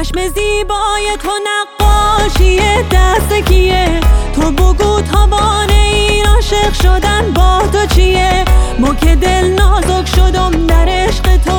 چشم زیبای تو نقاشی دست کیه؟ تو بگو تاوان این عاشق شدن با تو چیه؟ مو که دل نازک شدم در عشق تو.